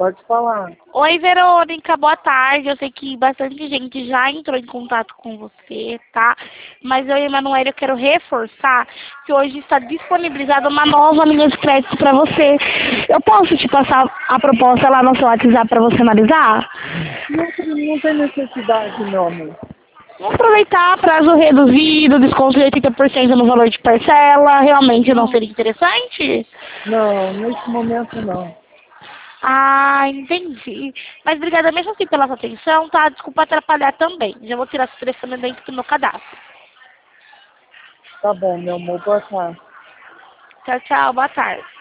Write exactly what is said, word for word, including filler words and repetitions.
Pode falar. Oi, Verônica, boa tarde. Eu sei que bastante gente já entrou em contato com você, tá? Mas eu e a Emanuele, eu quero reforçar que hoje está disponibilizada uma nova linha de crédito para você. Eu posso te passar a proposta lá no seu WhatsApp para você analisar? Não, não tem necessidade, meu amor. Vamos aproveitar prazo reduzido, desconto de oitenta por cento no valor de parcela. Realmente não Não, seria interessante? não, nesse momento não. Ah, entendi. Mas obrigada mesmo assim pela sua atenção, tá? Desculpa atrapalhar também. Já vou tirar seu telefone dentro do meu cadastro. Tá bom, meu amor, boa tarde. Tchau, tchau. Boa tarde.